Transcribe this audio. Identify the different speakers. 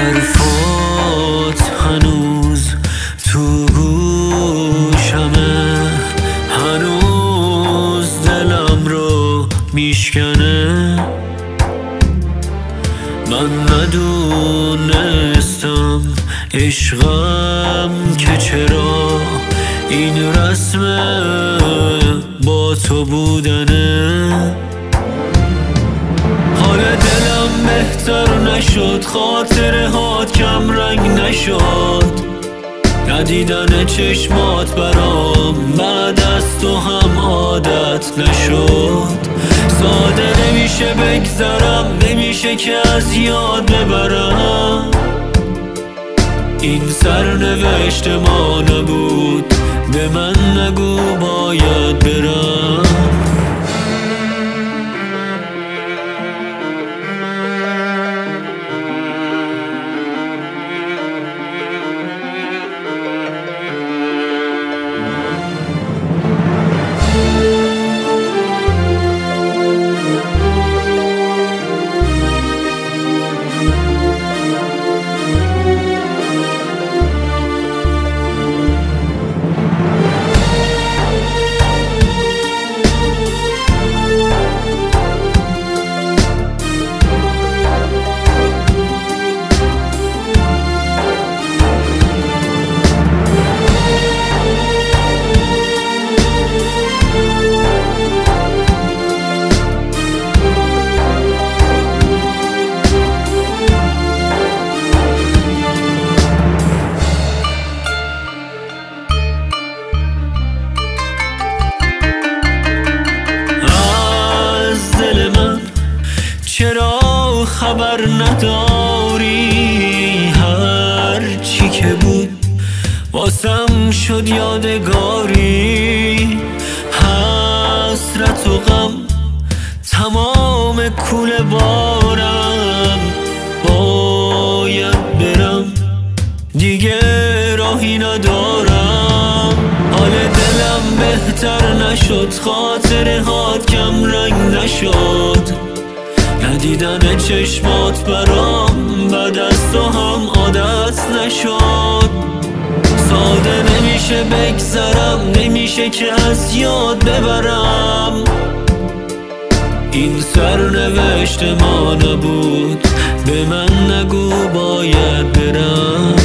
Speaker 1: حرفات هنوز تو گوشمه، هنوز دلم رو میشکنه. من ندونستم عشقم که چرا این رسمه با تو بودنه. حال دلم بهتر نشد، خاطره هات کم رنگ نشد، ندیدن چشمات برام بعد از تو هم عادت نشد. ساده نمیشه بگذرم، نمیشه که از یاد ببرم، این سرنوشت ما نبود، به من نگو باید برم. چرا خبر نداری؟ هر چی که بود واسم شد یادگاری، حسرت و غم تمام کوله بارم، باید برم دیگه راهی ندارم. حال دلم بهتر نشد، خاطره هات کم رنگ نشد، ندیدن چشمات برام بعد از تو هم عادت نشد. ساده نمیشه بگذرم، نمیشه که از یاد ببرم، این سرنوشت ما نبود، به من نگو باید برم.